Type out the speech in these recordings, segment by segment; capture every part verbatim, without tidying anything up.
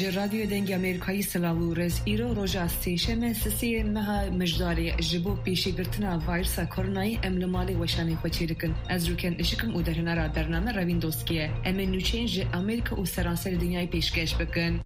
رادیو دنگ امریکایی سلاو رز ایرو روژا سیشم سسی مها مجداری جبو پیشی گرتنا وایرس کرونای املمالی وشانی خوچی دکن از روکن اشکم او در نرا برنامه روین دوستیه اما نوچینج امریکا و سرانسر دنیای پیشکش بکن.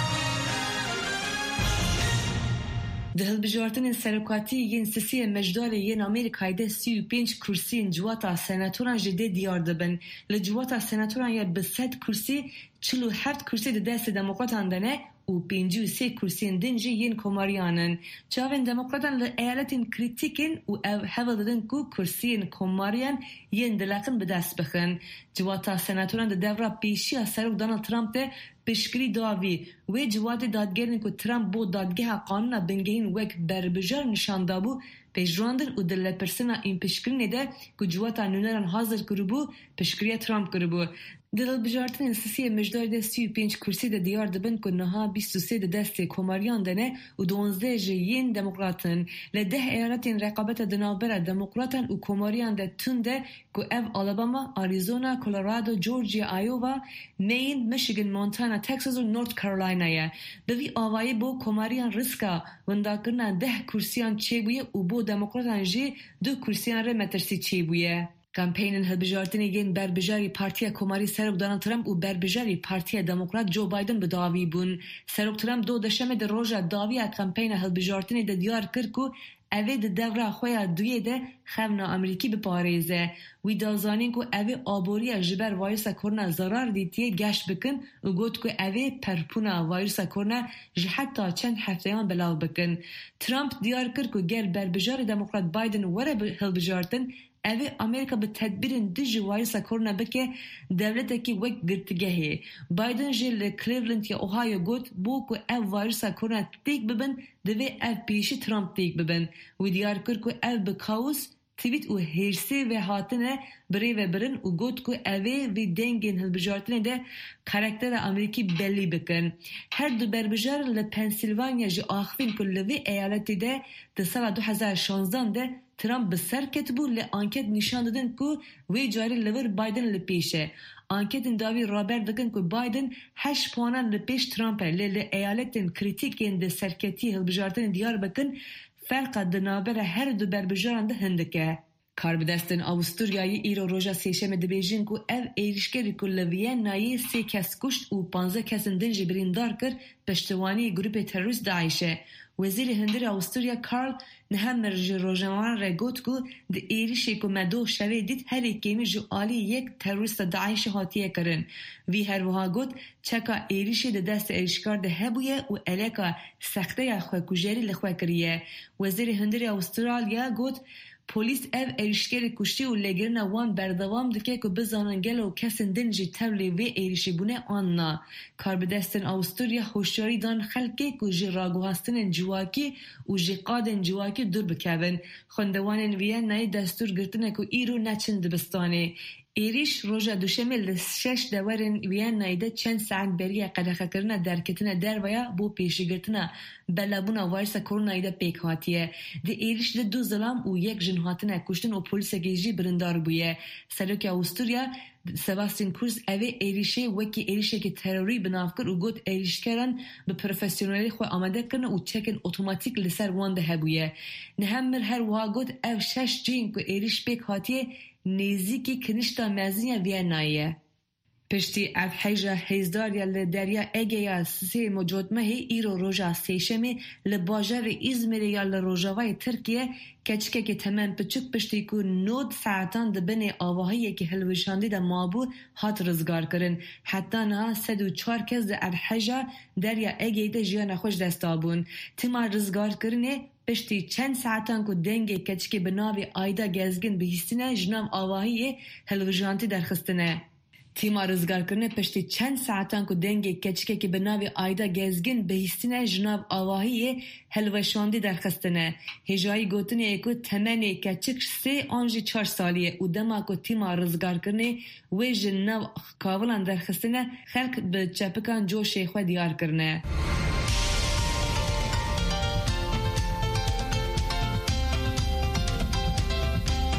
ده بجارتن سرکاتی ین سسی مجدار ین امریکای ده سی و پنج کرسی جواتا سناتوران جده دیار دبن لجواتا سناتوران یا بسد کرسی چلو هفت کرسی ده دست دموقراتان دنه و پنجو سه کرسی دنجی ین کماریانن چاوین دموقراتان لایالتین کریتیکن و او حول دادن کو کرسی کماریان ین دلقن بدست بخن جواتا سناتوران ده دورا پیشی سروک دونالد ترامپ ده پشکری داوی و جواد دادگرین که ترامپ با دادگاه قانون بنگهین وک بربجار نشان دابو پیشراندن و دل پرسنا این پشکری نده که جواتا نونران حاضر کربو پشکری ترامپ کربو دل بجارتن سسی مجدار ده سی و پنج کرسی ده دیار دبن که نها بیست و سه ده دست کماریان دنه و دونزده جیین دموکراتن لده ایالتین رقابت دنابر دموکراتن و کماریان ده تنده که او آلاباما، آریزونا، کلرادو، جورجیا، آیووا، مین، میشیگن، مونتانا، تکساس و نورت کارولاینا دوی آوایی بو کماریان رسکا ونداکرنا ده کرسیان چه بویه و بو دموکراتان جی دو کرسیان ره مترسی چه بویه. کمپینن هلبجارتنی گین بربجاری پارتیا کماری سروک دونالد ترامپ و بربجاری پارتیا دموکرات جو بایدن به داوی بون. سروک ترامپ دو دشمه در روژا داوی کمپین هلبجارتنی ده دیار کرد که اوه ده دورا خویا دویه ده خمنا امریکی بپاریزه. وی دازانین که اوه آبوری جبر وایرس کرونا ضرر دیتیه گشت بکن و گوت که اوه پرپونا وایرس کرونا جه حتی چند هفتهان بلاو بکن. ترامپ دیار کرد که گر بربجار دموکرات بایدن وره هلبجارتن اوه امریکا به تدبیرن دج وایرس کرونا بکه دولت کی وک گرتگهه بایدن جل کلیولند یا اوهایو گوت بو کو او وایرس کرونا تیک ببن دوی او پیشی ترامپ تیک ببن و دیار کر کو او بکاوس تویت و هرسی و هاتنه بری و برن و گوت کو اوه و دنگین هلبجارتنه ده کاراکتر امریکی بلی بکن هر دو بربجار لپنسیلوانیا جی آخفین که لوی ایالتی ده ده سال دو هزار و شانزده ده ترامپ بسر کتبو لی آنکت نشان دادن که وی جاری لور بایدن لپیشه. آنکتن داوی رابر دکن که بایدن هشت پوانان لپیش ترامپه لی لی ایالتن کریتیکین ده سرکتی هلبجارتن دیار بکن فرق دنابر هر دو بربجاران ده هندکه. کار بدستن آوستوریایی ایرو روژا سیشم دبیجین که او ایرشگری که لویان نایی سه کس کشت و پانزه کسن دنجی بریندار کر پشتوانی گروپ تروریست داعشه. وزیر هندر آوستریا کارل نهم رج روزنامه را گفت که د ایریشی که مدو شوی دید هر یکی جو عالی یک تروریست داعش هاتیه کرن. وی هر وها گفت چکا ایریشی د دست ایرشکار ده هبویه و الکا سخته خواه کجری لخواه کریه. وزیر هندر آوسترالیا گفت پلیس او ایرشگر کشتی و لگرن وان بردوام دکه که بزانن گل و کسن دنجی تولی و ایرشی بونه آن نا. کار بدستن آوستوریا خوشیاری دان خلقه که جی راگوهستن جواکی و جی قادن جواکی دور بکوین. خوندوانن ویان نای دستور گرتنه که ایرو نچند بستانه. ایریش روژا دوشمه لشش دورن ویان نایده چند ساعت بریه قدخه کرنه درکتنه در ویا بو پیشی گرتنه بلابونا وایرس کرونایده پیک هاتیه. ده ایریش ده دو ظلام و یک جن هاتنه کشتن و پولیس گیجی برندار بویه. سلوک آوستوریا سباستین کورس اوه ایریشه وکی ایریشه که تروری بناف کرد و گوت ایریشکران به پروفسیونالی خو آمده کرنه و چکن اتوماتیک لسر وانده هبویه. نهمر هر وها گوت او شش جین که ایریش پیک هاتیه نزیکی کنشتا مزنی وینایه. پشتی اف حیجا هیزداریا لدریا اگیا سی موجودمه ایرو روژا سیشمی لباجر ازمیر یا لروژاوای ترکیه کچکه که تمام پچک پشتی که نود ساعتان دبنی آواهایی که هلوشاندی ده مابو هات رزگار کرن. حتی نه سد و چار کس ده اف حیجا دریا اگی ده جیان خوش دستابون. تیما رزگار کرنه پشتی چند ساعتان که دنگی کچکی بناوی آیدا گزگن بهیستنه جنام آواهی هلوشاندی درخستنه. تیما رزگار کرنه پشتی چند ساعتان که دنگی کچکی که بناوی آیدا گزگن بهیستنه جناب آواهی هلوشاندی درخستنه. هجایی گوتنه که تمنی کچک سه آنجی چار سالیه و دما که تیما رزگار کرنه و جناب کاولان درخستنه خلق به چپکان جو شیخوه دیار کرنه.